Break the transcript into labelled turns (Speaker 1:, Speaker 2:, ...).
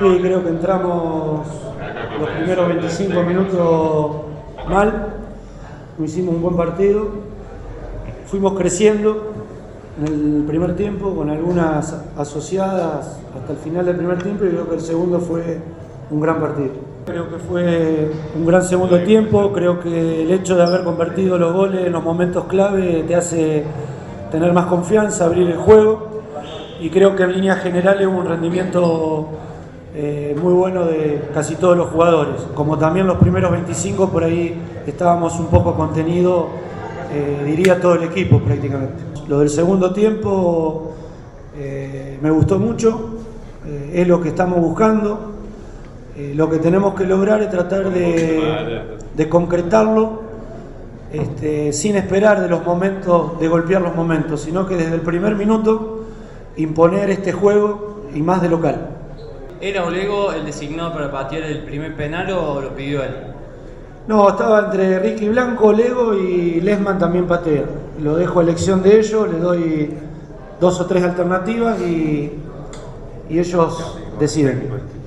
Speaker 1: Sí, creo que entramos los primeros 25 minutos mal, no hicimos un buen partido, fuimos creciendo en el primer tiempo con algunas asociadas hasta el final del primer tiempo y creo que el segundo fue un gran partido. Creo que fue un gran segundo tiempo, creo que el hecho de haber convertido los goles en los momentos clave te hace tener más confianza, abrir el juego y creo que en líneas generales hubo un rendimiento muy bueno de casi todos los jugadores, como también los primeros 25 por ahí estábamos un poco contenidos, diría todo el equipo prácticamente. Lo del segundo tiempo me gustó mucho, es lo que estamos buscando, lo que tenemos que lograr es tratar de concretarlo sin esperar de los momentos, de golpear los momentos, sino que desde el primer minuto imponer este juego y más de local.
Speaker 2: ¿Era Olego el designado para patear el primer penal o lo pidió él?
Speaker 1: No, estaba entre Ricky Blanco, Olego y Lesman también patea. Lo dejo a elección de ellos, les doy 2 o 3 alternativas y ellos deciden.